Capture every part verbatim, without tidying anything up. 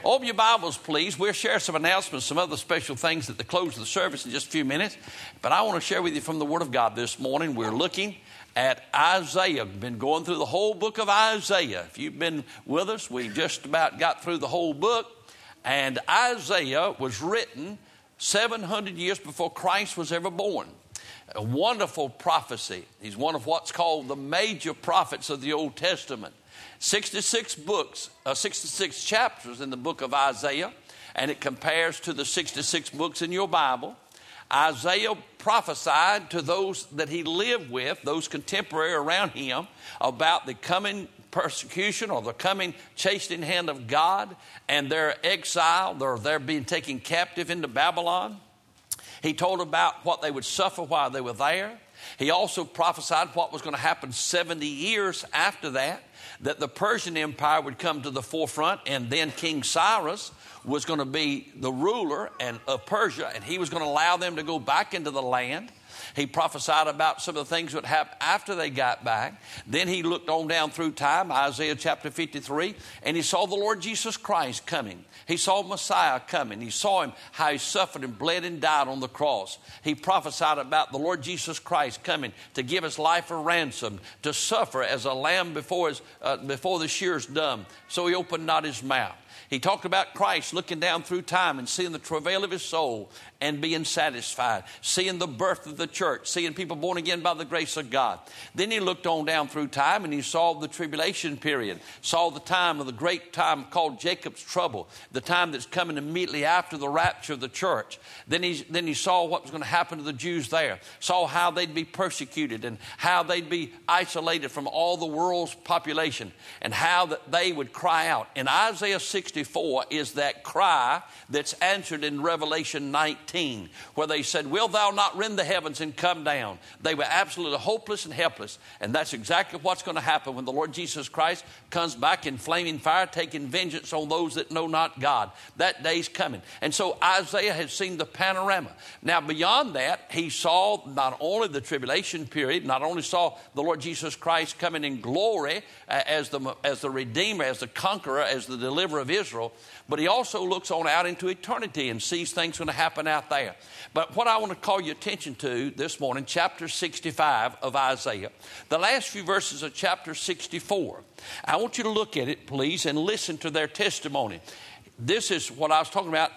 Open your Bibles, please. We'll share some announcements, some other special things at the close of the service in just a few minutes. But I want to share with you from the Word of God this morning. We're looking at Isaiah. We've been going through the whole book of Isaiah. If you've been with us, we just about got through the whole book. And Isaiah was written seven hundred years before Christ was ever born. A wonderful prophecy. He's one of what's called the major prophets of the Old Testament. sixty-six books, uh, sixty-six chapters in the book of Isaiah, and it compares to the sixty-six books in your Bible. Isaiah prophesied to those that he lived with, those contemporary around him, about the coming persecution or the coming chastening hand of God and their exile, or their being taken captive into Babylon. He told about what they would suffer while they were there. He also prophesied what was going to happen seventy years after that, that the Persian Empire would come to the forefront, and then King Cyrus was going to be the ruler and of Persia, and he was going to allow them to go back into the land. He prophesied about some of the things that would happen after they got back. Then he looked on down through time, Isaiah chapter fifty-three, and he saw the Lord Jesus Christ coming. He saw Messiah coming. He saw him, how he suffered and bled and died on the cross. He prophesied about the Lord Jesus Christ coming to give his life a ransom, to suffer as a lamb before, his, uh, before the shear's dumb. So he opened not his mouth. He talked about Christ looking down through time and seeing the travail of his soul and being satisfied, seeing the birth of the church, seeing people born again by the grace of God. Then he looked on down through time and he saw the tribulation period, saw the time of the great time called Jacob's trouble, the time that's coming immediately after the rapture of the church. Then he, then he saw what was going to happen to the Jews there, saw how they'd be persecuted and how they'd be isolated from all the world's population and how that they would cry out. In Isaiah sixty-four is that cry that's answered in Revelation nineteen, where they said, "Wilt thou not rend the heavens and come down?" They were absolutely hopeless and helpless. And that's exactly what's going to happen when the Lord Jesus Christ comes back in flaming fire, taking vengeance on those that know not God. That day's coming. And so Isaiah had seen the panorama. Now beyond that, he saw not only the tribulation period, not only saw the Lord Jesus Christ coming in glory uh, as the as the Redeemer, as the conqueror, as the deliverer of Israel, but he also looks on out into eternity and sees things going to happen out there. But what I want to call your attention to this morning, chapter sixty-five of Isaiah, the last few verses of chapter sixty-four. I want you to look at it, please, and listen to their testimony. This is what I was talking about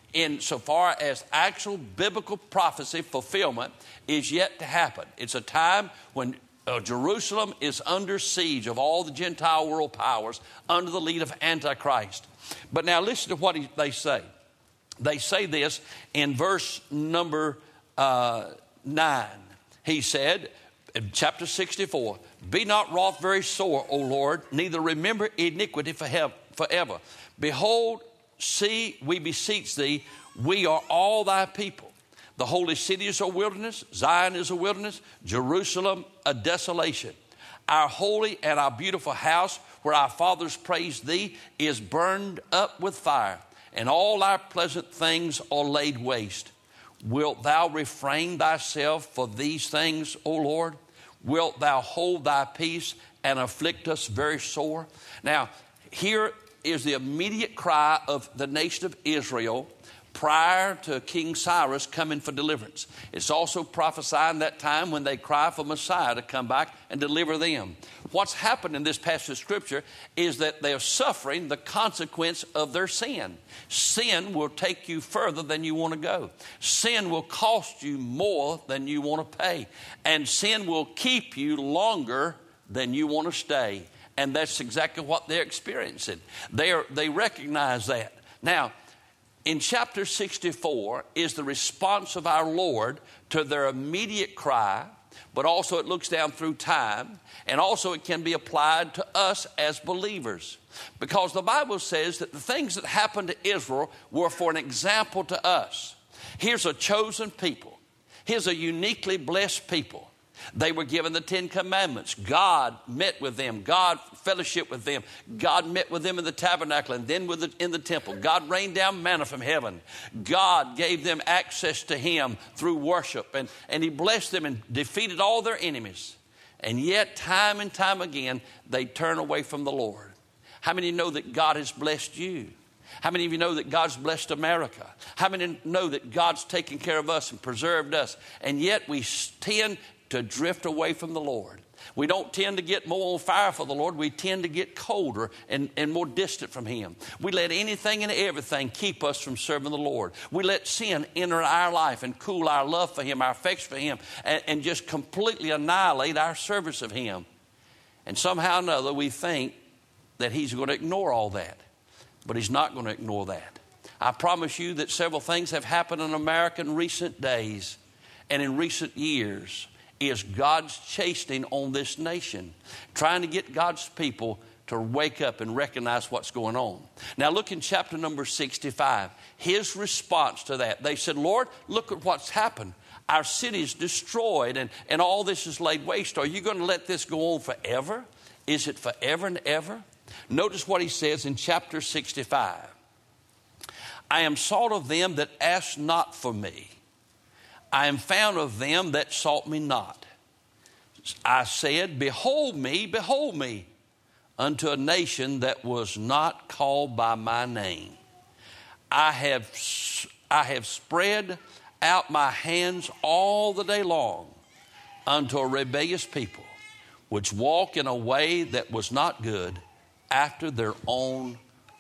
insofar as actual biblical prophecy fulfillment is yet to happen. It's a time when Uh, Jerusalem is under siege of all the Gentile world powers under the lead of Antichrist. But now listen to what he, they say. They say this in verse number uh, nine. He said, in chapter sixty-four, "Be not wroth very sore, O Lord, neither remember iniquity forever. Behold, see, we beseech thee, we are all thy people. The holy city is a wilderness, Zion is a wilderness, Jerusalem a desolation. Our holy and our beautiful house where our fathers praised thee is burned up with fire, and all our pleasant things are laid waste. Wilt thou refrain thyself for these things, O Lord? Wilt thou hold thy peace and afflict us very sore?" Now, here is the immediate cry of the nation of Israel prior to King Cyrus coming for deliverance. It's also prophesying that time when they cry for Messiah to come back and deliver them. What's happened in this passage of Scripture is that they're suffering the consequence of their sin. Sin will take you further than you want to go. Sin will cost you more than you want to pay. And sin will keep you longer than you want to stay. And that's exactly what they're experiencing. They are, they recognize that. Now, in chapter sixty-four is the response of our Lord to their immediate cry, but also it looks down through time, and also it can be applied to us as believers. Because the Bible says that the things that happened to Israel were for an example to us. Here's a chosen people. Here's a uniquely blessed people. They were given the Ten Commandments. God met with them. God fellowshiped with them. God met with them in the tabernacle and then with the, in the temple. God rained down manna from heaven. God gave them access to him through worship. And, and he blessed them and defeated all their enemies. And yet, time and time again, they turn away from the Lord. How many know that God has blessed you? How many of you know that God's blessed America? How many know that God's taken care of us and preserved us? And yet we tend to drift away from the Lord. We don't tend to get more on fire for the Lord. We tend to get colder and, and more distant from Him. We let anything and everything keep us from serving the Lord. We let sin enter our life and cool our love for Him, our affection for Him, and, and just completely annihilate our service of Him. And somehow or another we think that He's going to ignore all that. But He's not going to ignore that. I promise you that several things have happened in America in recent days and in recent years. Is God's chastening on this nation, trying to get God's people to wake up and recognize what's going on. Now look in chapter number sixty-five. His response to that, they said, Lord, look at what's happened. Our city is destroyed and, and all this is laid waste. Are you going to let this go on forever? Is it forever and ever? Notice what he says in chapter sixty-five. I am sought of them that ask not for me. I am found of them that sought me not. I said, behold me, behold me, unto a nation that was not called by my name. I have, I have spread out my hands all the day long unto a rebellious people, which walk in a way that was not good, after their own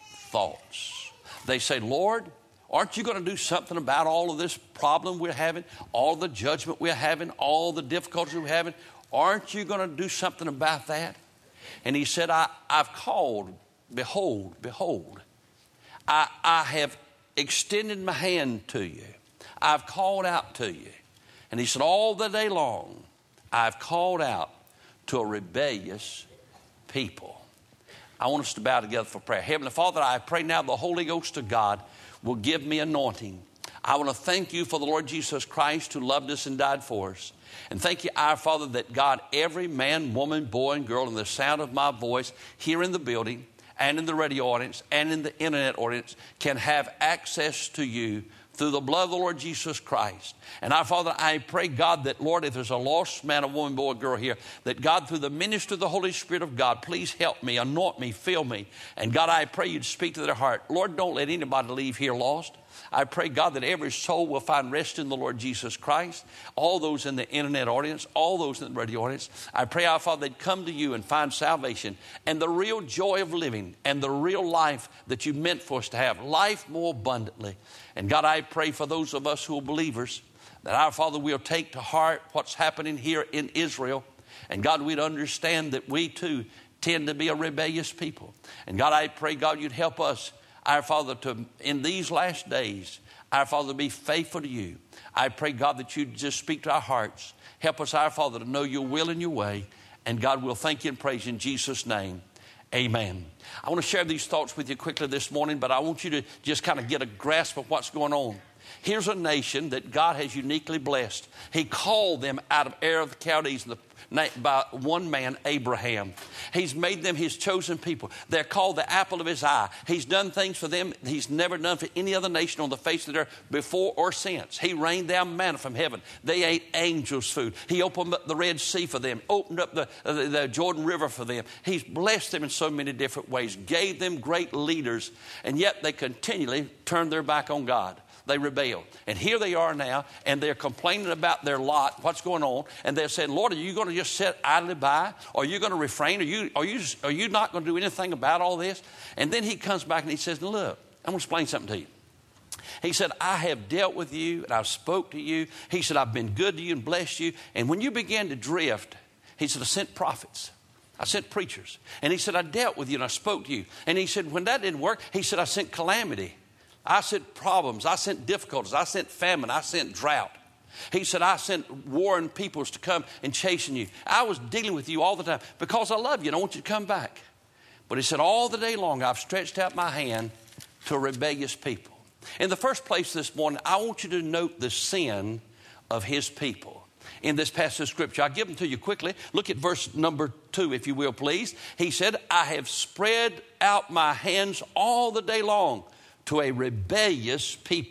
thoughts. They say, Lord, aren't you going to do something about all of this problem we're having, all the judgment we're having, all the difficulties we're having? Aren't you going to do something about that? And he said, I, I've called, behold, behold. I, I have extended my hand to you. I've called out to you. And he said, all the day long, I've called out to a rebellious people. I want us to bow together for prayer. Heavenly Father, I pray now the Holy Ghost of God will give me anointing. I want to thank you for the Lord Jesus Christ who loved us and died for us. And thank you, our Father, that God, every man, woman, boy, and girl in the sound of my voice here in the building and in the radio audience and in the internet audience can have access to you through the blood of the Lord Jesus Christ. And our Father, I pray, God, that, Lord, if there's a lost man, a woman, boy, girl here, that God, through the ministry of the Holy Spirit of God, please help me, anoint me, fill me. And God, I pray you'd speak to their heart. Lord, don't let anybody leave here lost. I pray, God, that every soul will find rest in the Lord Jesus Christ. All those in the internet audience, all those in the radio audience, I pray, our Father, they'd come to you and find salvation and the real joy of living and the real life that you meant for us to have, life more abundantly. And God, I pray for those of us who are believers that our Father will take to heart what's happening here in Israel. And God, we'd understand that we too tend to be a rebellious people. And God, I pray, God, you'd help us, our Father, to in these last days, our Father, be faithful to you. I pray, God, that you'd just speak to our hearts. Help us, our Father, to know your will and your way. And God, we'll thank you and praise you in Jesus' name. Amen. I want to share these thoughts with you quickly this morning, but I want you to just kind of get a grasp of what's going on. Here's a nation that God has uniquely blessed. He called them out of Ur of the Chaldees by one man, Abraham. He's made them his chosen people. They're called the apple of his eye. He's done things for them he's never done for any other nation on the face of the earth before or since. He rained down manna from heaven. They ate angels' food. He opened up the Red Sea for them, opened up the, the, the Jordan River for them. He's blessed them in so many different ways, gave them great leaders, and yet they continually turned their back on God. They rebelled. And here they are now, and they're complaining about their lot, what's going on. And they're saying, Lord, are you going to just sit idly by? Are you going to refrain? Are you, are you, are you not going to do anything about all this? And then he comes back and he says, look, I'm going to explain something to you. He said, I have dealt with you and I've spoke to you. He said, I've been good to you and blessed you. And when you began to drift, he said, I sent prophets. I sent preachers. And he said, I dealt with you and I spoke to you. And he said, when that didn't work, he said, I sent calamity. I sent problems. I sent difficulties. I sent famine. I sent drought. He said, I sent warring peoples to come and chasing you. I was dealing with you all the time because I love you and I want you to come back. But he said, all the day long, I've stretched out my hand to a rebellious people. In the first place this morning, I want you to note the sin of his people. In this passage of scripture, I'll give them to you quickly. Look at verse number two, if you will, please. He said, I have spread out my hands all the day long to a rebellious people.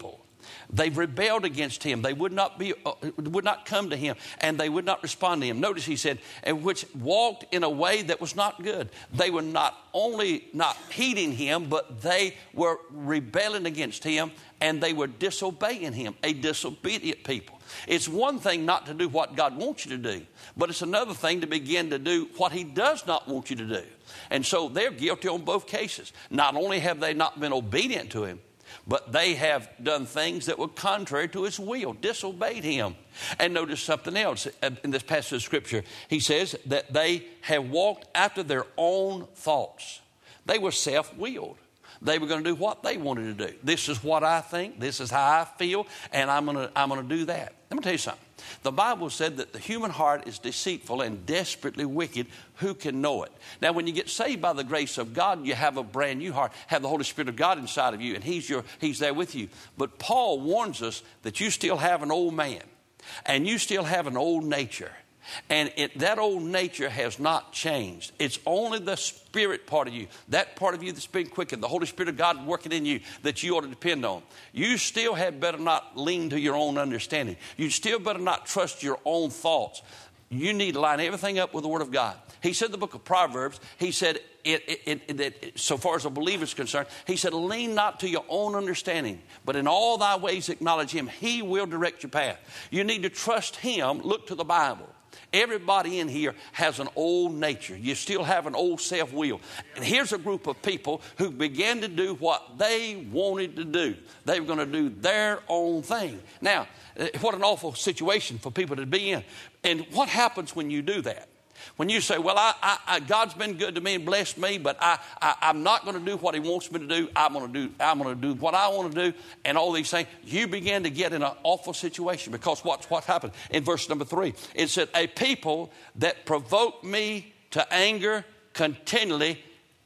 They rebelled against him. They would not be, uh, would not come to him, and they would not respond to him. Notice he said, and which walked in a way that was not good. They were not only not heeding him, but they were rebelling against him, and they were disobeying him, a disobedient people. It's one thing not to do what God wants you to do, but it's another thing to begin to do what he does not want you to do. And so they're guilty on both cases. Not only have they not been obedient to him, but they have done things that were contrary to his will, disobeyed him. And notice something else in this passage of Scripture. He says that they have walked after their own thoughts. They were self-willed. They were going to do what they wanted to do. This is what I think. This is how I feel. And I'm going to, I'm going to do that. Let me tell you something. The Bible said that the human heart is deceitful and desperately wicked. Who can know it? Now, when you get saved by the grace of God, you have a brand new heart, have the Holy Spirit of God inside of you, and he's, your, he's there with you. But Paul warns us that you still have an old man, and you still have an old nature. And it, that old nature has not changed. It's only the spirit part of you, that part of you that's been quickened, the Holy Spirit of God working in you that you ought to depend on. You still had better not lean to your own understanding. You still better not trust your own thoughts. You need to line everything up with the Word of God. He said in the book of Proverbs, he said, it, it, it, it, so far as a believer is concerned, he said, lean not to your own understanding, but in all thy ways acknowledge him. He will direct your path. You need to trust him. Look to the Bible. Everybody in here has an old nature. You still have an old self-will. And here's a group of people who began to do what they wanted to do. They were going to do their own thing. Now, what an awful situation for people to be in. And what happens when you do that? When you say, well, I, I, I, God's been good to me and blessed me, but I, I, I'm not going to do what he wants me to do. I'm going to do, I'm going to do what I want to do and all these things. You begin to get in an awful situation because what's what happened? In verse number three, it said, a people that provoke me to anger continually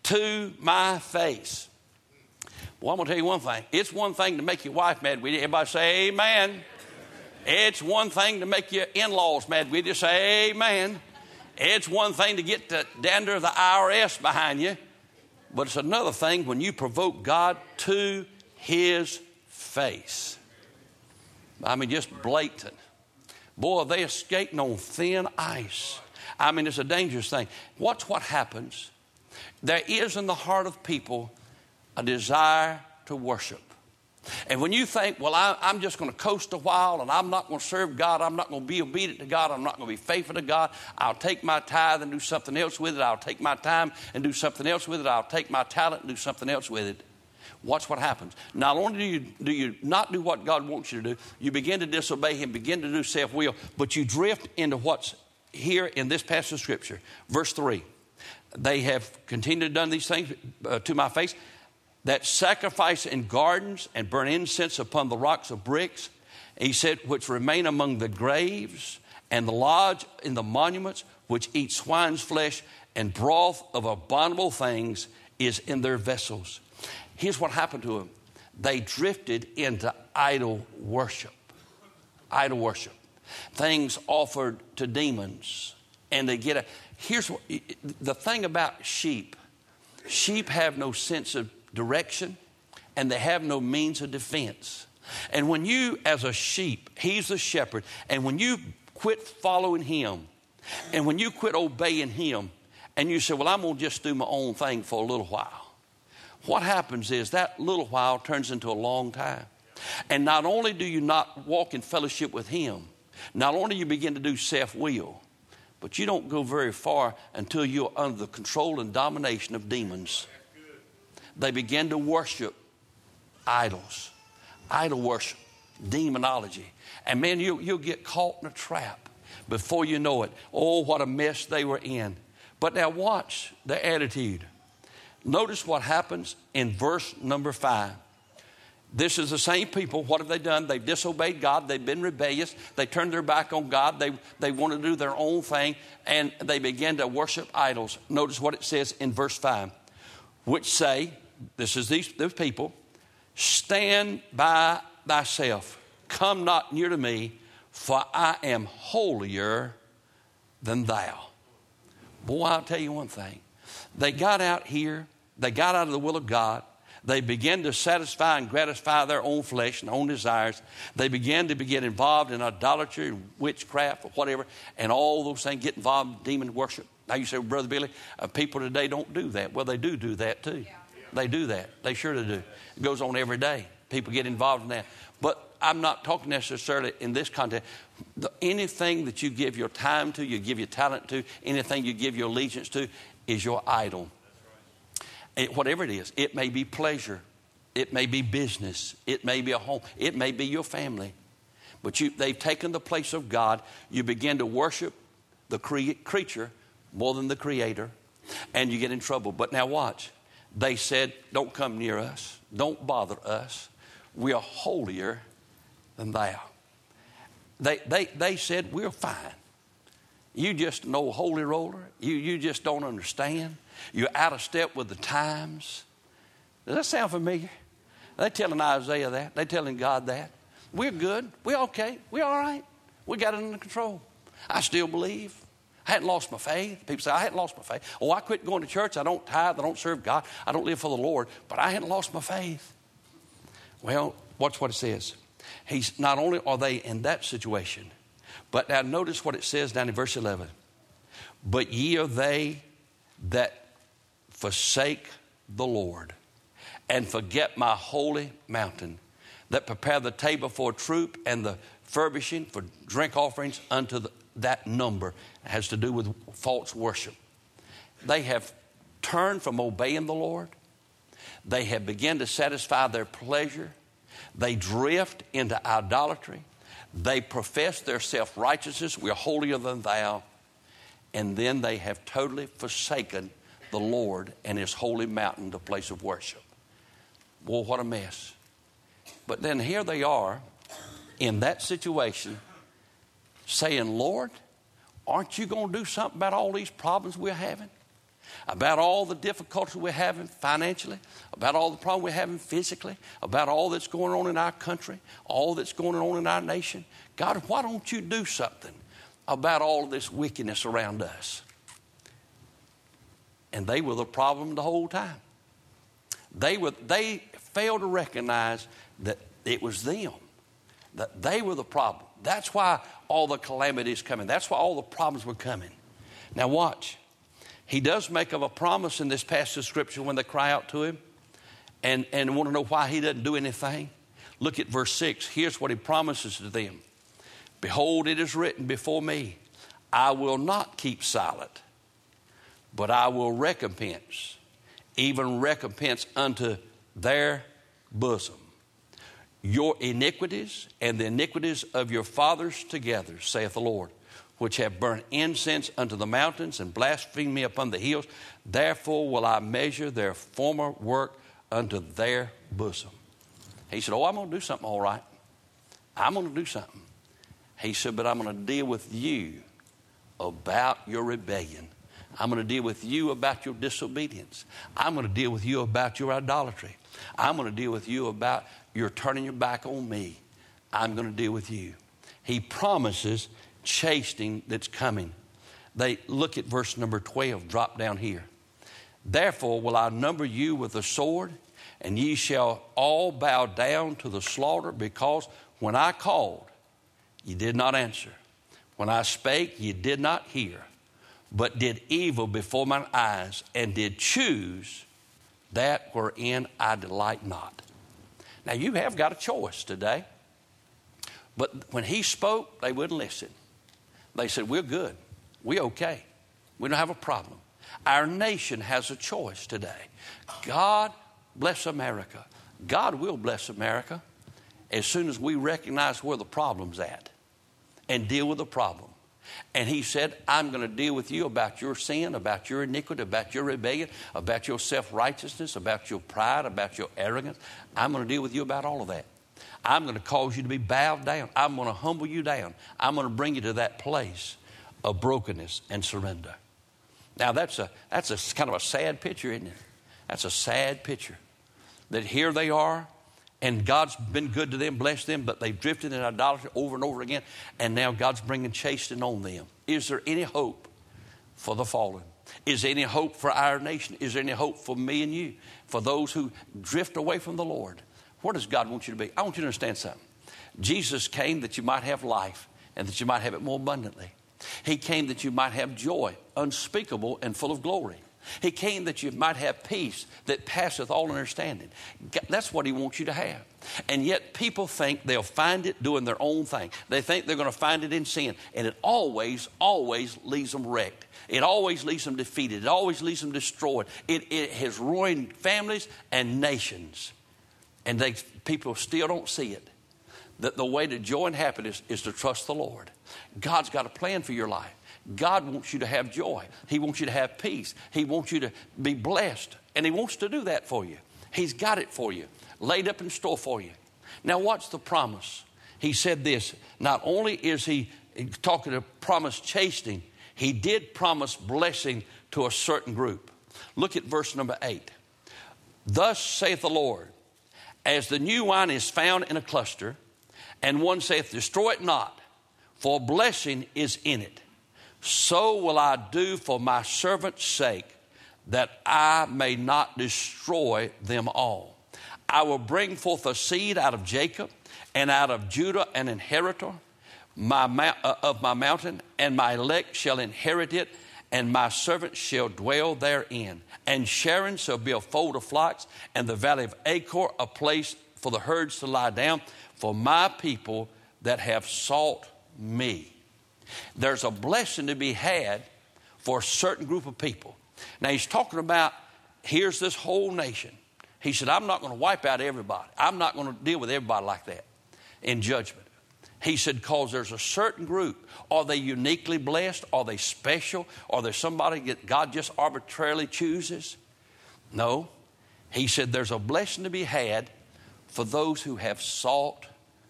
to my face. Well, I'm going to tell you one thing. It's one thing to make your wife mad with you. Everybody say amen. It's one thing to make your in-laws mad with you. Say amen. It's one thing to get the dander of the I R S behind you, but it's another thing when you provoke God to his face. I mean, just blatant. Boy, they are skating on thin ice. I mean, it's a dangerous thing. Watch what happens. There is in the heart of people a desire to worship. And when you think, well, I, I'm just going to coast a while and I'm not going to serve God, I'm not going to be obedient to God, I'm not going to be faithful to God, I'll take my tithe and do something else with it, I'll take my time and do something else with it, I'll take my talent and do something else with it. Watch what happens. Not only do you, do you not do what God wants you to do, you begin to disobey him, begin to do self-will, but you drift into what's here in this passage of Scripture. Verse three, they have continued to done these things uh, to my face, that sacrifice in gardens and burn incense upon the rocks of bricks. He said, which remain among the graves and the lodge in the monuments, which eat swine's flesh and broth of abominable things is in their vessels. Here's what happened to them. They drifted into idol worship. Idol worship. Things offered to demons. And they get a, here's what, the thing about sheep. Sheep have no sense of direction, and they have no means of defense. And when you, as a sheep, he's the shepherd, and when you quit following him, and when you quit obeying him, and you say, well, I'm going to just do my own thing for a little while, what happens is that little while turns into a long time. And not only do you not walk in fellowship with him, not only do you begin to do self-will, but you don't go very far until you're under the control and domination of demons. They begin to worship idols, idol worship, demonology. And man, you, you'll get caught in a trap before you know it. Oh, what a mess they were in. But now watch their attitude. Notice what happens in verse number five. This is the same people. What have they done? They've disobeyed God. They've been rebellious. They turned their back on God. They, they want to do their own thing. And they began to worship idols. Notice what it says in verse five. Which say, this is these, these people, stand by thyself, come not near to me, for I am holier than thou. Boy, I'll tell you one thing. They got out here, they got out of the will of God, They began to satisfy and gratify their own flesh and own desires. They began to be get involved in idolatry, witchcraft, or whatever, and all those things, get involved in demon worship. Now you say, well, Brother Billy, uh, people today don't do that. Well, they do do that too. Yeah. They do that. They surely do. It goes on every day. People get involved in that. But I'm not talking necessarily in this context. The, anything that you give your time to, you give your talent to, anything you give your allegiance to is your idol. It, whatever it is, it may be pleasure, it may be business, it may be a home, it may be your family. But you, they've taken the place of God. You begin to worship the cre- creature more than the creator, and you get in trouble. But now watch. They said, don't come near us. Don't bother us. We are holier than thou. They, they, they said, we're fine. You just know holy roller. You, you just don't understand. You're out of step with the times. Does that sound familiar? They're telling Isaiah that. They're telling God that. We're good. We're okay. We're all right. We got it under control. I still believe. I hadn't lost my faith. People say, I hadn't lost my faith. Oh, I quit going to church. I don't tithe. I don't serve God. I don't live for the Lord. But I hadn't lost my faith. Well, watch what it says. He's not only are they in that situation, but now notice what it says down in verse eleven. But ye are they that forsake the Lord and forget my holy mountain, that prepare the table for a troop and the furbishing for drink offerings unto the, that number. It has to do with false worship. They have turned from obeying the Lord. They have begun to satisfy their pleasure. They drift into idolatry. They profess their self-righteousness. We are holier than thou. And then they have totally forsaken the Lord and his holy mountain, the place of worship. Well, what a mess. But then here they are in that situation saying, Lord, aren't you going to do something about all these problems we're having? About all the difficulties we're having financially, about all the problems we're having physically, about all that's going on in our country, all that's going on in our nation. God, why don't you do something about all of this wickedness around us? And they were the problem the whole time. They were they failed to recognize that it was them, that they were the problem. That's why all the calamities coming. That's why all the problems were coming. Now watch. He does make of a promise in this passage of Scripture when they cry out to him and, and want to know why he doesn't do anything. Look at verse six. Here's what he promises to them. Behold, it is written before me, I will not keep silent, but I will recompense, even recompense unto their bosom, your iniquities and the iniquities of your fathers together, saith the Lord, which have burnt incense unto the mountains and blasphemed me upon the hills. Therefore will I measure their former work unto their bosom. He said, oh, I'm going to do something all right. I'm going to do something. He said, but I'm going to deal with you about your rebellion. I'm going to deal with you about your disobedience. I'm going to deal with you about your idolatry. I'm going to deal with you about your turning your back on me. I'm going to deal with you. He promises chastening that's coming. They look at verse number twelve, drop down here. Therefore will I number you with the sword, and ye shall all bow down to the slaughter, because when I called, ye did not answer. When I spake, ye did not hear, but did evil before mine eyes, and did choose that wherein I delight not. Now you have got a choice today. But when he spoke, they wouldn't listen. They said, we're good. We're okay. We don't have a problem. Our nation has a choice today. God bless America. God will bless America as soon as we recognize where the problem's at and deal with the problem. And he said, I'm going to deal with you about your sin, about your iniquity, about your rebellion, about your self-righteousness, about your pride, about your arrogance. I'm going to deal with you about all of that. I'm going to cause you to be bowed down. I'm going to humble you down. I'm going to bring you to that place of brokenness and surrender. Now, that's a that's a kind of a sad picture, isn't it? That's a sad picture. That here they are, and God's been good to them, blessed them, but they've drifted in idolatry over and over again, and now God's bringing chastening on them. Is there any hope for the fallen? Is there any hope for our nation? Is there any hope for me and you? For those who drift away from the Lord? Where does God want you to be? I want you to understand something. Jesus came that you might have life and that you might have it more abundantly. He came that you might have joy, unspeakable and full of glory. He came that you might have peace that passeth all understanding. That's what he wants you to have. And yet people think they'll find it doing their own thing. They think they're going to find it in sin. And it always, always leaves them wrecked. It always leaves them defeated. It always leaves them destroyed. It, it has ruined families and nations. And they, people still don't see it. That the way to joy and happiness is to trust the Lord. God's got a plan for your life. God wants you to have joy. He wants you to have peace. He wants you to be blessed. And he wants to do that for you. He's got it for you, laid up in store for you. Now watch the promise. He said this, not only is he talking to promise chastening, he did promise blessing to a certain group. Look at verse number eight. Thus saith the Lord, as the new wine is found in a cluster, and one saith, destroy it not, for blessing is in it. So will I do for my servant's sake, that I may not destroy them all. I will bring forth a seed out of Jacob, and out of Judah an inheritor my, uh, of my mountain, and my elect shall inherit it, and my servants shall dwell therein. And Sharon shall be a fold of flocks, and the valley of Achor a place for the herds to lie down, for my people that have sought me. There's a blessing to be had for a certain group of people. Now he's talking about, here's this whole nation. He said, I'm not going to wipe out everybody. I'm not going to deal with everybody like that in judgment. He said, because there's a certain group. Are they uniquely blessed? Are they special? Are there somebody that God just arbitrarily chooses? No. He said, there's a blessing to be had for those who have sought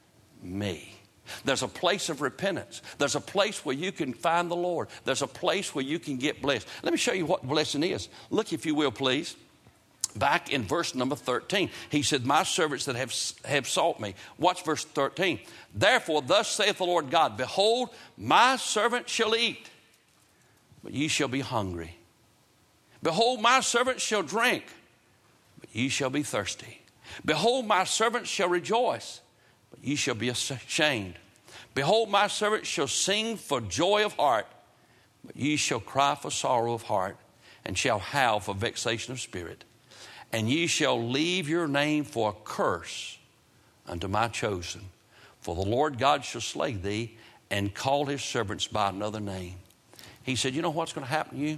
me. There's a place of repentance. There's a place where you can find the Lord. There's a place where you can get blessed. Let me show you what blessing is. Look, if you will, please. Back in verse number thirteen. He said, my servants that have, have sought me. Watch verse thirteen. Therefore, thus saith the Lord God, behold, my servant shall eat, but ye shall be hungry. Behold, my servant shall drink, but ye shall be thirsty. Behold, my servant shall rejoice, but ye shall be ashamed. Behold, my servant shall sing for joy of heart, but ye shall cry for sorrow of heart, and shall howl for vexation of spirit. And ye shall leave your name for a curse unto my chosen. For the Lord God shall slay thee, and call his servants by another name. He said, you know what's going to happen to you?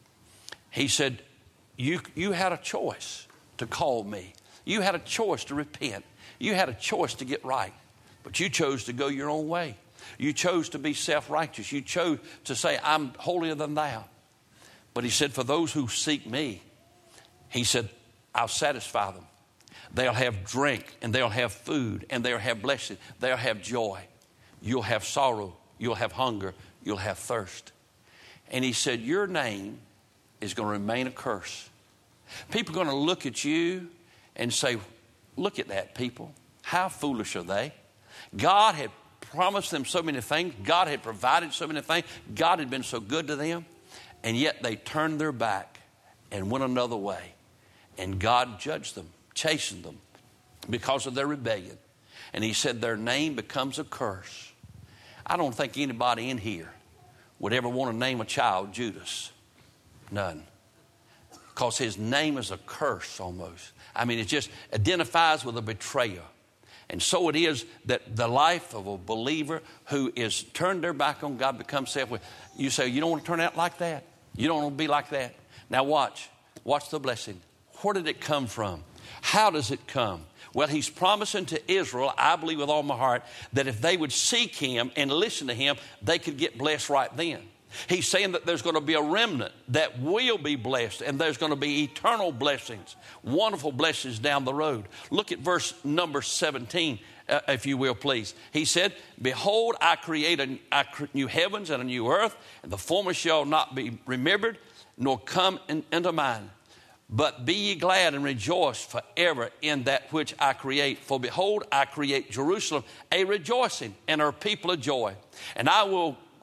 He said, you, you had a choice to call me. You had a choice to repent. You had a choice to get right. But you chose to go your own way. You chose to be self-righteous. You chose to say, I'm holier than thou. But he said, for those who seek me, he said, I'll satisfy them. They'll have drink, and they'll have food, and they'll have blessing. They'll have joy. You'll have sorrow. You'll have hunger. You'll have thirst. And he said, your name is going to remain a curse. People are going to look at you and say, look at that people. How foolish are they? God had promised them so many things. God had provided so many things. God had been so good to them. And yet they turned their back and went another way. And God judged them, chastened them because of their rebellion. And he said their name becomes a curse. I don't think anybody in here would ever want to name a child Judas. None. Because his name is a curse almost. I mean, it just identifies with a betrayer. And so it is that the life of a believer who is turned their back on God becomes self-will. You say, you don't want to turn out like that. You don't want to be like that. Now watch. Watch the blessing. Where did it come from? How does it come? Well, he's promising to Israel, I believe with all my heart, that if they would seek him and listen to him, they could get blessed right then. He's saying that there's going to be a remnant that will be blessed, and there's going to be eternal blessings, wonderful blessings down the road. Look at verse number seventeen, uh, if you will, please. He said, behold, I create a, a new heavens and a new earth, and the former shall not be remembered, nor come in, into mind. But be ye glad and rejoice forever in that which I create. For behold, I create Jerusalem a rejoicing, and her people a joy. And I will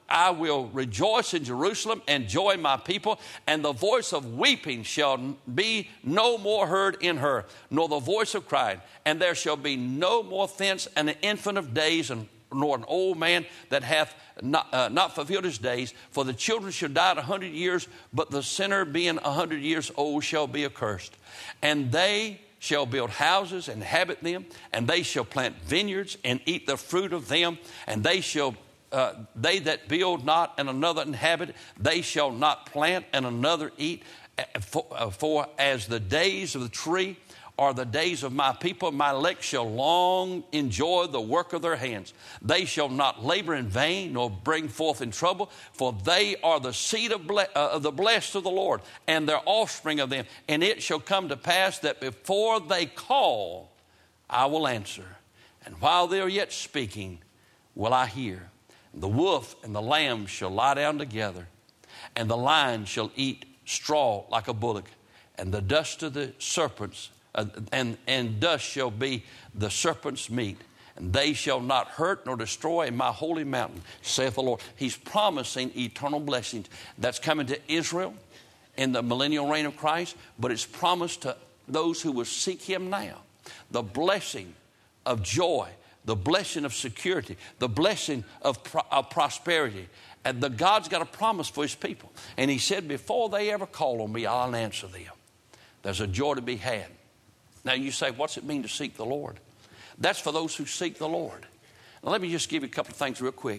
I will rejoice in Jerusalem and joy in my people, and the voice of weeping shall be no more heard in her, nor the voice of crying. And there shall be no more thence and an infant of days, and nor an old man that hath not, uh, not fulfilled his days. For the children shall die a hundred years, but the sinner being a hundred years old shall be accursed. And they shall build houses and inhabit them, and they shall plant vineyards and eat the fruit of them, and they shall uh, they that build not and another inhabit, they shall not plant and another eat. For, uh, for as the days of the tree are the days of my people, my elect shall long enjoy the work of their hands. They shall not labor in vain, nor bring forth in trouble, for they are the seed of, ble- uh, of the blessed of the Lord, and their offspring of them. And it shall come to pass that before they call, I will answer. And while they are yet speaking, will I hear. The wolf and the lamb shall lie down together, and the lion shall eat straw like a bullock, and the dust of the serpents Uh, and, and dust shall be the serpent's meat, and they shall not hurt nor destroy in my holy mountain, saith the Lord. He's promising eternal blessings. That's coming to Israel in the millennial reign of Christ, but it's promised to those who will seek him now. The blessing of joy, the blessing of security, the blessing of, pro- of prosperity. And the God's got a promise for his people. And he said, before they ever call on me, I'll answer them. There's a joy to be had. Now you say, what's it mean to seek the Lord? That's for those who seek the Lord. Now let me just give you a couple of things real quick.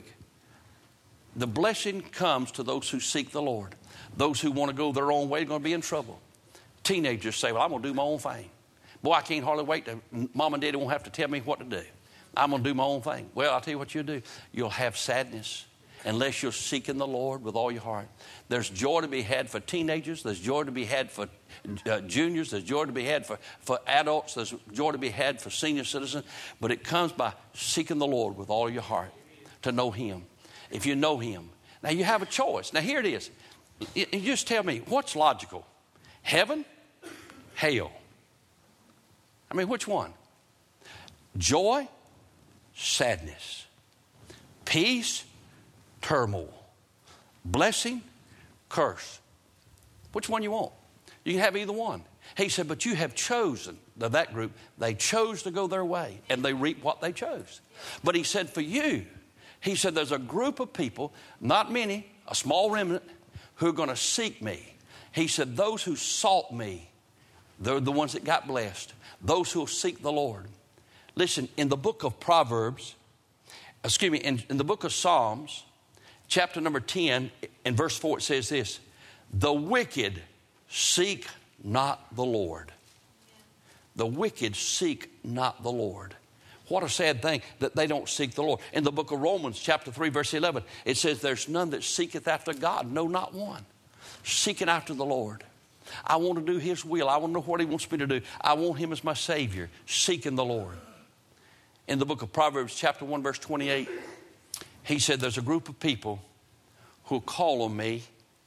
The blessing comes to those who seek the Lord. Those who want to go their own way are going to be in trouble. Teenagers say, well, I'm going to do my own thing. Boy, I can't hardly wait. To, Mom and Daddy won't have to tell me what to do. I'm going to do my own thing. Well, I'll tell you what you'll do. You'll have sadness unless you're seeking the Lord with all your heart. There's joy to be had for teenagers. There's joy to be had for uh, juniors. There's joy to be had for, for adults. There's joy to be had for senior citizens. But it comes by seeking the Lord with all your heart to know him. If you know him. Now you have a choice. Now here it is. You, you just tell me, what's logical? Heaven? Hell? I mean, which one? Joy? Sadness? Peace? Turmoil. Blessing, curse. Which one you want? You can have either one. He said, but you have chosen, that group, they chose to go their way, and they reap what they chose. But he said, for you, he said, there's a group of people, not many, a small remnant, who are going to seek me. He said, those who sought me, they're the ones that got blessed. Those who will seek the Lord. Listen, in the book of Proverbs, excuse me, in, in the book of Psalms, chapter number ten, in verse four, it says this: the wicked seek not the Lord. The wicked seek not the Lord. What a sad thing that they don't seek the Lord. In the book of Romans, chapter three, verse eleven, it says, there's none that seeketh after God, no, not one. Seeking after the Lord. I want to do his will. I want to know what he wants me to do. I want him as my Savior. Seeking the Lord. In the book of Proverbs, chapter one, verse twenty-eight, he said, there's a group of people who call on me,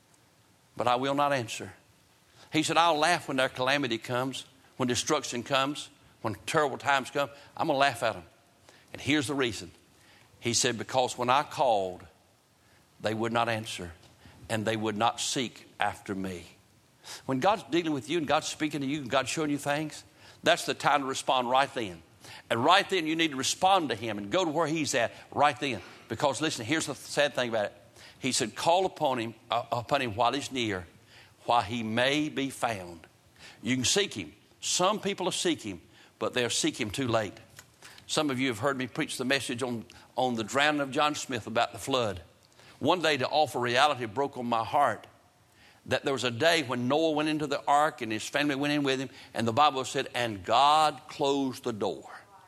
but I will not answer. He said, I'll laugh when their calamity comes, when destruction comes, when terrible times come. I'm going to laugh at them. And here's the reason. He said, because when I called, they would not answer, and they would not seek after me. When God's dealing with you and God's speaking to you and God's showing you things, that's the time to respond right then. And right then you need to respond to him and go to where he's at right then. Because listen, here's the sad thing about it. He said, call upon him, uh, upon him while he's near, while he may be found. You can seek him. Some people will seek him, but they'll seek him too late. Some of you have heard me preach the message on, on the drowning of John Smith about the flood. One day the awful reality broke on my heart that there was a day when Noah went into the ark and his family went in with him, and the Bible said, and God closed the door.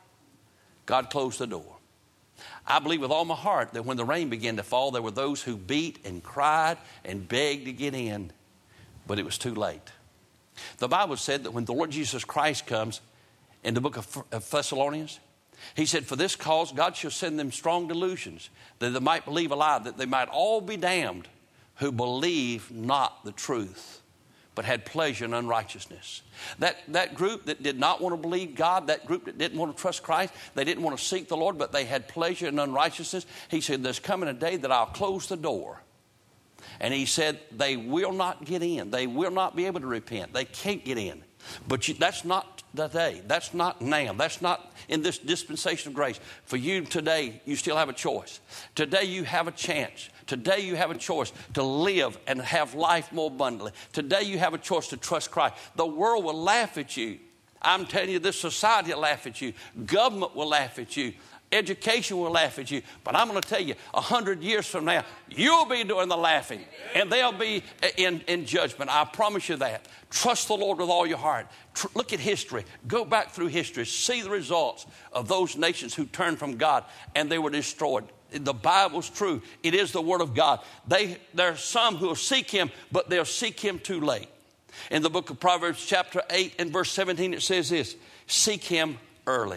God closed the door. I believe with all my heart that when the rain began to fall, there were those who beat and cried and begged to get in, but it was too late. The Bible said that when the Lord Jesus Christ comes, in the book of Thessalonians, he said, for this cause God shall send them strong delusions, that they might believe a lie, that they might all be damned who believe not the truth, but had pleasure in unrighteousness. That, that group that did not want to believe God, that group that didn't want to trust Christ, they didn't want to seek the Lord, but they had pleasure in unrighteousness. He said, there's coming a day that I'll close the door. And he said, they will not get in. They will not be able to repent. They can't get in. But you, that's not today. That's not now. That's not in this dispensation of grace. For you today, you still have a choice. Today you have a chance. Today you have a choice to live and have life more abundantly. Today you have a choice to trust Christ. The world will laugh at you. I'm telling you, this society will laugh at you. Government will laugh at you. Education will laugh at you. But I'm going to tell you, a hundred years from now, you'll be doing the laughing. And they'll be in, in judgment. I promise you that. Trust the Lord with all your heart. Tr- look at history. Go back through history. See the results of those nations who turned from God and they were destroyed. The Bible's true. It is the Word of God. They, there are some who will seek Him, but they'll seek Him too late. In the book of Proverbs chapter eight and verse seventeen, it says this, seek Him early.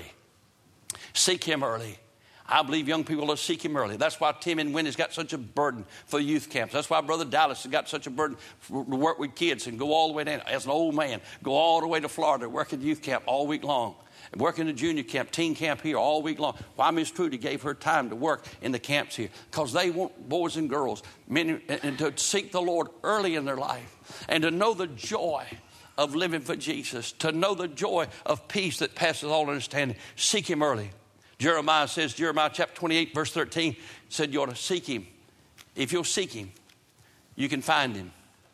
Seek Him early. I believe young people will seek Him early. That's why Tim and Wendy's got such a burden for youth camps. That's why Brother Dallas has got such a burden for, to work with kids and go all the way down. As an old man, go all the way to Florida, work at youth camp all week long. And work in the junior camp, teen camp here all week long. Why Miss Trudy gave her time to work in the camps here. Because they want boys and girls men, and to seek the Lord early in their life. And to know the joy of living for Jesus. To know the joy of peace that passes all understanding. Seek Him early. Jeremiah says, Jeremiah chapter twenty-eight, verse thirteen, said you ought to seek Him. If you'll seek Him, you can find Him.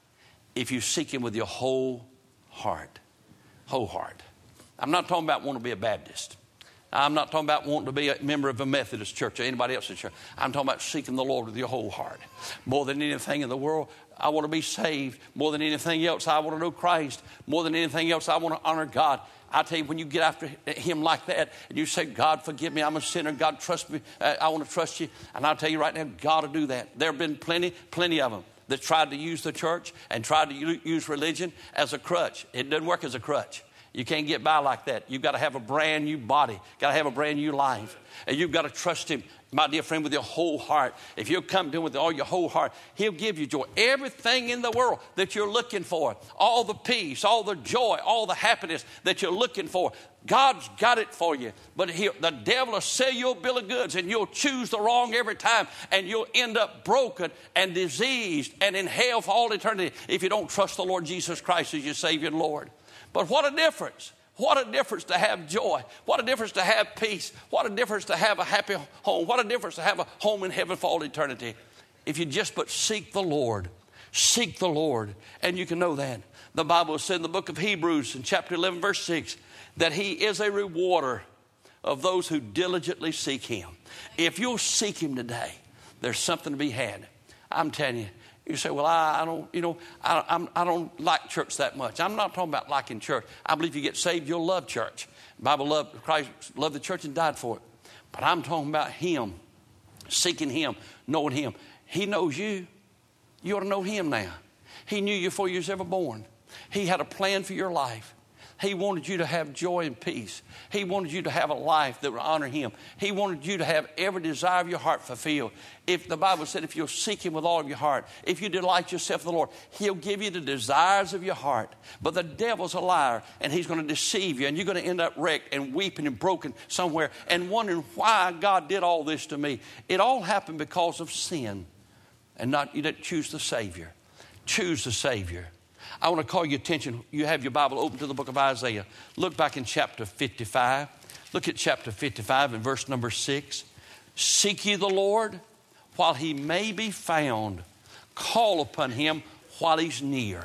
If you seek Him with your whole heart. Whole heart. I'm not talking about wanting to be a Baptist. I'm not talking about wanting to be a member of a Methodist church or anybody else's church. I'm talking about seeking the Lord with your whole heart. More than anything in the world, I want to be saved. More than anything else, I want to know Christ. More than anything else, I want to honor God. I tell you, when you get after Him like that and you say, God, forgive me, I'm a sinner. God, trust me. Uh, I want to trust you. And I'll tell you right now, God will do that. There have been plenty, plenty of them that tried to use the church and tried to use religion as a crutch. It doesn't work as a crutch. You can't get by like that. You've got to have a brand new body. Got to have a brand new life. And you've got to trust Him, my dear friend, with your whole heart. If you'll come to Him with all your whole heart, He'll give you joy. Everything in the world that you're looking for, all the peace, all the joy, all the happiness that you're looking for, God's got it for you. But he, the devil will sell you a bill of goods and you'll choose the wrong every time. And you'll end up broken and diseased and in hell for all eternity if you don't trust the Lord Jesus Christ as your Savior and Lord. But what a difference. What a difference to have joy. What a difference to have peace. What a difference to have a happy home. What a difference to have a home in heaven for all eternity. If you just but seek the Lord. Seek the Lord. And you can know that. The Bible said in the book of Hebrews in chapter eleven verse six that He is a rewarder of those who diligently seek Him. If you'll seek Him today, there's something to be had. I'm telling you. You say, well, I, I don't, you know, I, I'm, I don't like church that much. I'm not talking about liking church. I believe you get saved, you'll love church. The Bible loved, Christ loved the church and died for it. But I'm talking about Him, seeking Him, knowing Him. He knows you. You ought to know Him now. He knew you before you was ever born. He had a plan for your life. He wanted you to have joy and peace. He wanted you to have a life that would honor Him. He wanted you to have every desire of your heart fulfilled. If the Bible said if you'll seek Him with all of your heart, if you delight yourself in the Lord, He'll give you the desires of your heart. But the devil's a liar, and he's going to deceive you, and you're going to end up wrecked and weeping and broken somewhere and wondering why God did all this to me. It all happened because of sin, and not you didn't choose the Savior. Choose the Savior. I want to call your attention. You have your Bible open to the book of Isaiah. Look back in chapter fifty-five. Look at chapter fifty-five and verse number six. Seek ye the Lord while He may be found. Call upon Him while He's near.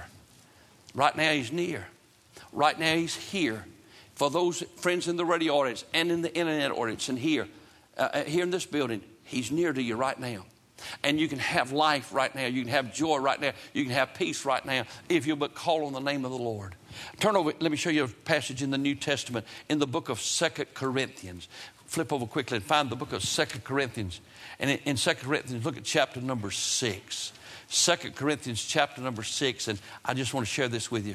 Right now He's near. Right now He's here. For those friends in the radio audience and in the internet audience and here, uh, here in this building, He's near to you right now. And you can have life right now. You can have joy right now. You can have peace right now if you but call on the name of the Lord. Turn over. Let me show you a passage in the New Testament in the book of Second Corinthians. Flip over quickly and find the book of Second Corinthians. And in, in Second Corinthians, look at chapter number six. Second Corinthians chapter number six. And I just want to share this with you.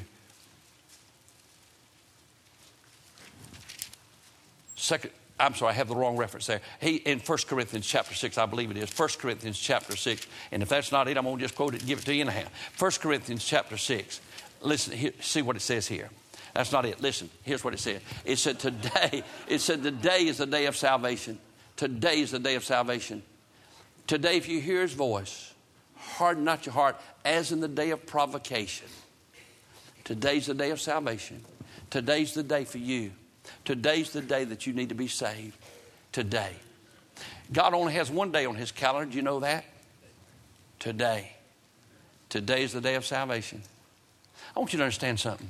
Second. I'm sorry, I have the wrong reference there. He in First Corinthians chapter six, I believe it is. First Corinthians chapter six. And if that's not it, I'm going to just quote it and give it to you anyhow. First Corinthians chapter six. Listen, here, see what it says here. That's not it. Listen, here's what it said. It said today, it said today is the day of salvation. Today is the day of salvation. Today, if you hear his voice, harden not your heart as in the day of provocation. Today's the day of salvation. Today's the day for you. Today's the day that you need to be saved. Today. God only has one day on his calendar. Do you know that? Today. Today is the day of salvation. I want you to understand something.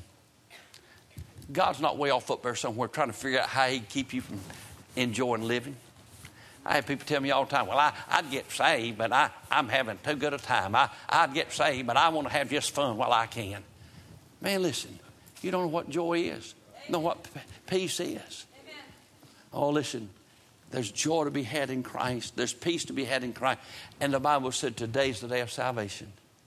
God's not way off up there somewhere trying to figure out how he'd keep you from enjoying living. I have people tell me all the time, well, I, I'd get saved, but I, I'm having too good a time. I, I'd get saved, but I want to have just fun while I can. Man, listen, you don't know what joy is. You know what p- peace is. Amen. Oh, listen, there's joy to be had in Christ. There's peace to be had in Christ. And the Bible said today's the day of salvation.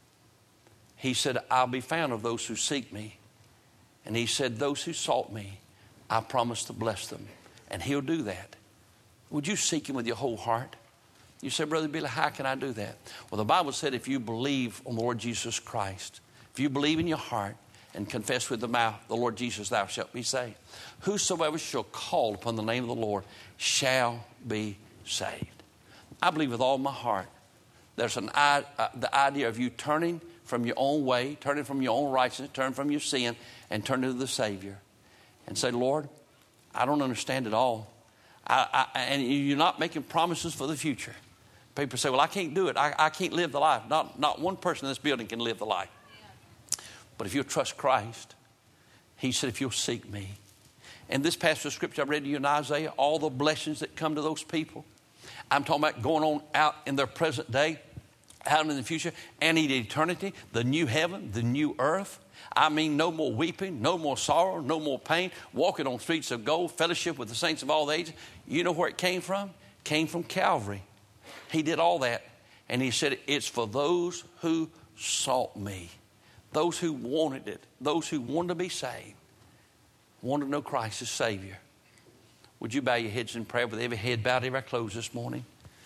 He said, I'll be found of those who seek me. And he said, those who sought me, I promise to bless them. And he'll do that. Would you seek him with your whole heart? You say, Brother Billy, how can I do that? Well, the Bible said if you believe on the Lord Jesus Christ, if you believe in your heart and confess with the mouth, the Lord Jesus, thou shalt be saved. Whosoever shall call upon the name of the Lord shall be saved. I believe with all my heart there's an uh, the idea of you turning from your own way, turning from your own righteousness, turning from your sin, and turning to the Savior. And say, Lord, I don't understand it all. I, I, and you're not making promises for the future. People say, well, I can't do it. I, I can't live the life. Not, not one person in this building can live the life. But if you'll trust Christ, he said, if you'll seek me. And this passage of scripture I read to you in Isaiah, all the blessings that come to those people. I'm talking about going on out in their present day, out in the future, and in eternity, the new heaven, the new earth. I mean, no more weeping, no more sorrow, no more pain, walking on streets of gold, fellowship with the saints of all the ages. You know where it came from? It came from Calvary. He did all that. And he said, it's for those who sought me, those who wanted it, those who wanted to be saved, wanted to know Christ as Savior. Would you bow your heads in prayer with every head bowed, every eye closed this morning?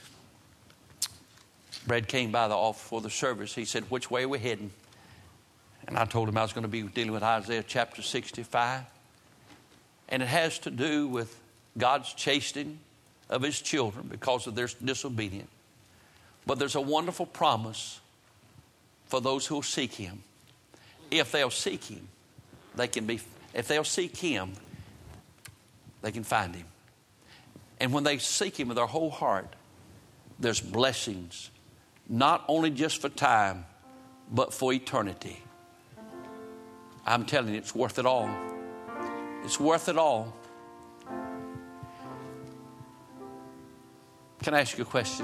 Brad came by the office for the service. He said, which way are we heading? And I told him I was going to be dealing with Isaiah chapter sixty-five. And it has to do with God's chastening of his children because of their disobedience. But there's a wonderful promise for those who will seek him. If they'll seek him, they can be, if they'll seek him, they can find him. And when they seek him with their whole heart, there's blessings, not only just for time, but for eternity. I'm telling you, it's worth it all. It's worth it all. Can I ask you a question?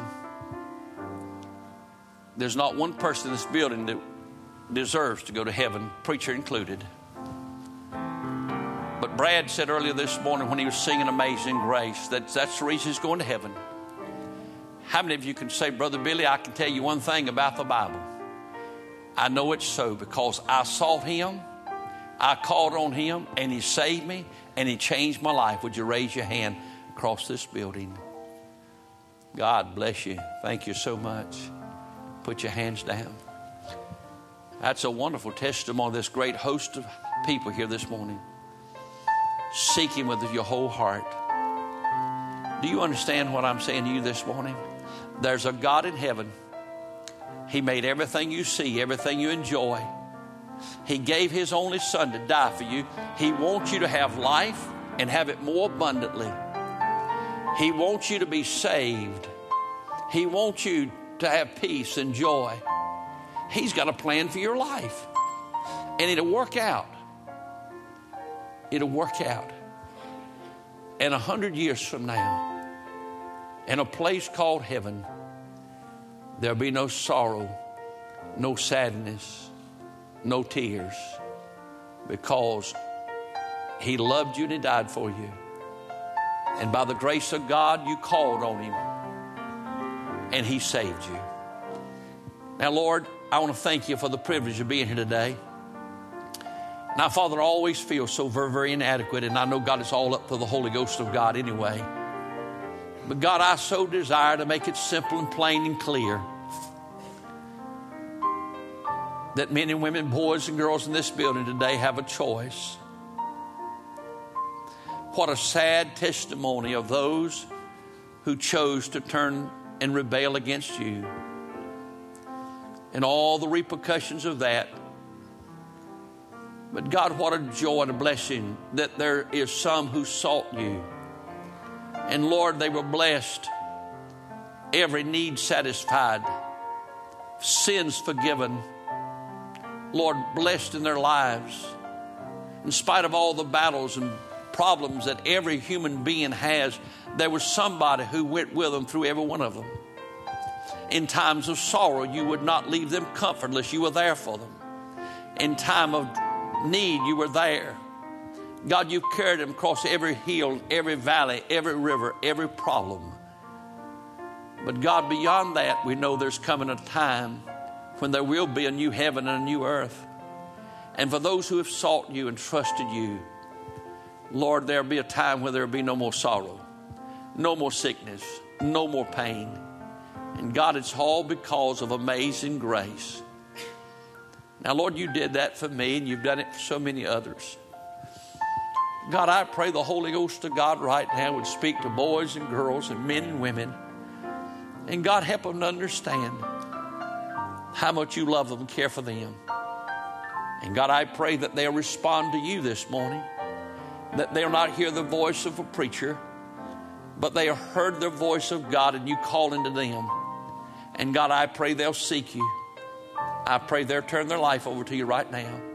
There's not one person in this building that deserves to go to heaven, preacher included. But Brad said earlier this morning when he was singing Amazing Grace, that that's the reason he's going to heaven. How many of you can say, Brother Billy, I can tell you one thing about the Bible. I know it's so because I sought him, I called on him, and he saved me, and he changed my life. Would you raise your hand across this building? God bless you. Thank you so much. Put your hands down. That's a wonderful testimony of this great host of people here this morning. Seek him with your whole heart. Do you understand what I'm saying to you this morning? There's a God in heaven. He made everything you see, everything you enjoy. He gave his only son to die for you. He wants you to have life and have it more abundantly. He wants you to be saved. He wants you to have peace and joy. He's got a plan for your life. And it'll work out. It'll work out. And a hundred years from now, in a place called heaven, there'll be no sorrow, no sadness, no tears, because he loved you and he died for you. And by the grace of God, you called on him and he saved you. Now, Lord, I want to thank you for the privilege of being here today. Now, Father, I always feel so very, very inadequate, and I know, God, it's all up to the Holy Ghost of God anyway. But, God, I so desire to make it simple and plain and clear. that men and women, boys and girls in this building today have a choice. What a sad testimony of those who chose to turn and rebel against you. And all the repercussions of that. But God, what a joy and a blessing that there is some who sought you. And Lord, they were blessed. Every need satisfied. Sins forgiven. Lord, blessed in their lives. In spite of all the battles and problems that every human being has, there was somebody who went with them through every one of them. In times of sorrow, you would not leave them comfortless. You were there for them. In time of need, you were there. God, you've carried them across every hill, every valley, every river, every problem. But God, beyond that, we know there's coming a time when there will be a new heaven and a new earth. And for those who have sought you and trusted you, Lord, there'll be a time where there'll be no more sorrow, no more sickness, no more pain. And God, it's all because of amazing grace. Now, Lord, you did that for me, and you've done it for so many others. God, I pray the Holy Ghost of God right now would speak to boys and girls and men and women. And God, help them to understand how much you love them and care for them. And God, I pray that they'll respond to you this morning. That they'll not hear the voice of a preacher, but they have heard the voice of God and you calling to them. And God, I pray they'll seek you. I pray they'll turn their life over to you right now.